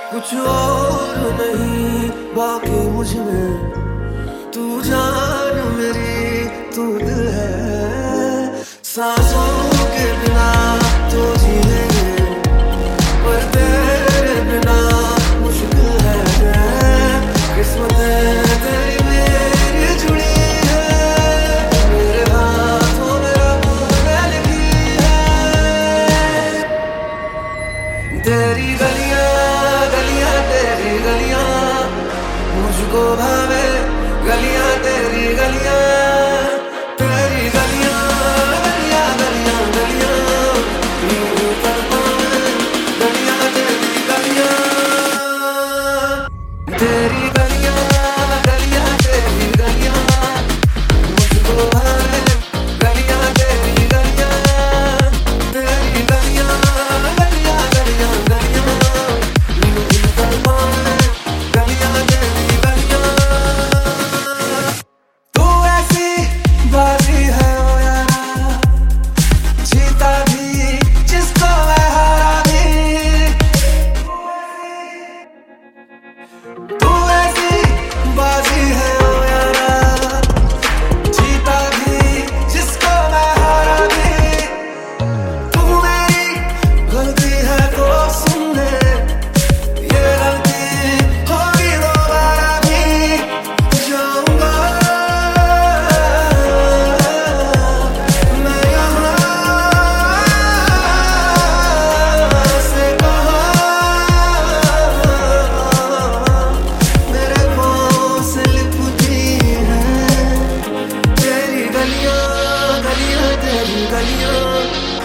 कुछ और नहीं बाकी मुझ में, तू जान मेरी तू दिल है। सांसों के बिना तो जी लेंगे, पर तेरे बिना मुश्किल है। किस्मतें तेरी मेरी जुड़ी है, मेरे हाथों में रब ने लिखी है। तेरी गलियां गलियां तेरी गलियां मुझको भावे, गलियां तेरी गलियां, तेरी गलियां गलियां गलियां गलियां यूं तड़पावे, गलियां तेरी गलियां, तेरी गलियां गलियां तेरी गलियां मुझको भावे, गलियां तेरी गलियां, तेरी गलियां गलियां गलियां गलियां यूं तड़पावे, गलियां तेरी गलियां। तू ऐसी बाजी है ओ यारा, जीता भी जिसको मैं हारा भी। तू ऐसी बाजी है ओ यारा, जीता भी जिसको मैं हारा भी। तू मेरी गलती है तो सुन ले, ये गलती होगी दोबारा भी। जाऊंगा मैं यहाँ से कहाँ, मेरे पाँव से लिपटी है तेरी गलियां गलियां तेरी गलियां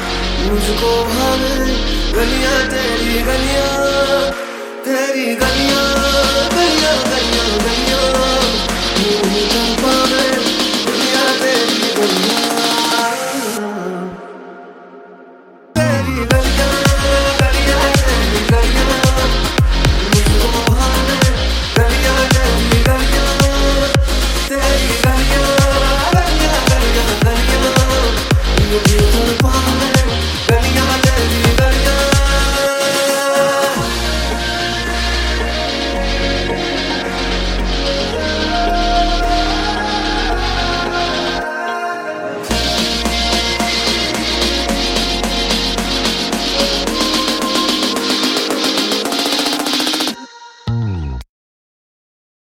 मुझको भावे, गलियां तेरी गलियां, तेरी गलियां।